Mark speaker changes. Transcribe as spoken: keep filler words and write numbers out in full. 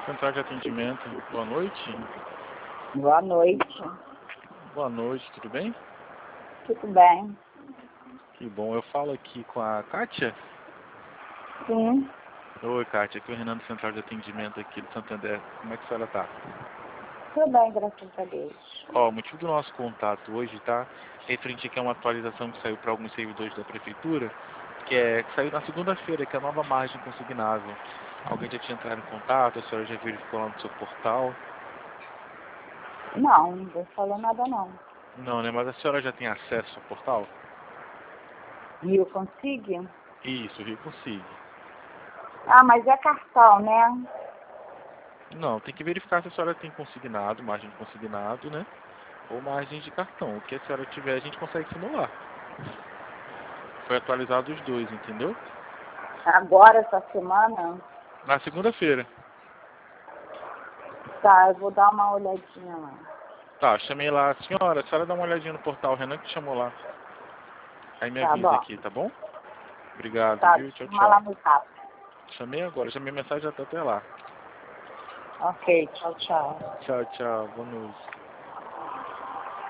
Speaker 1: Central de atendimento, boa noite.
Speaker 2: Boa noite.
Speaker 1: Boa noite, tudo bem?
Speaker 2: Tudo bem?
Speaker 1: Que bom, eu falo aqui com a Kátia.
Speaker 2: Sim.
Speaker 1: Oi, Kátia, aqui é o Renan do Central de Atendimento aqui do Santander. Como é que a senhora tá?
Speaker 2: Tudo bem, graças a Deus.
Speaker 1: Ó, o motivo do nosso contato hoje, tá? Referente aqui a uma atualização que saiu para alguns servidores da Prefeitura, que é que saiu na segunda-feira, que é a nova margem consignável. Alguém já tinha entrado em contato, a senhora já verificou lá no seu portal?
Speaker 2: Não, não vou falar nada não.
Speaker 1: Não, né? Mas a senhora já tem acesso ao portal?
Speaker 2: E eu consigo?
Speaker 1: Isso, Rio Consigo.
Speaker 2: Ah, mas é cartão, né?
Speaker 1: Não, tem que verificar se a senhora tem consignado, margem de consignado, né? Ou margem de cartão. O que a senhora tiver, a gente consegue simular. Foi atualizado os dois, entendeu?
Speaker 2: Agora, essa semana?
Speaker 1: Na segunda-feira.
Speaker 2: Tá, eu vou dar uma olhadinha lá.
Speaker 1: Tá, chamei lá. Senhora, a senhora dá uma olhadinha no portal. O Renan que chamou lá. Aí me
Speaker 2: Tá
Speaker 1: avisa
Speaker 2: bom.
Speaker 1: aqui, tá bom? Obrigado,
Speaker 2: Tá,
Speaker 1: viu? Tchau,
Speaker 2: chama lá
Speaker 1: tchau.
Speaker 2: no zap.
Speaker 1: Chamei agora. Chamei a mensagem já tá até lá.
Speaker 2: Ok, tchau, tchau.
Speaker 1: Tchau, tchau. Boa noite.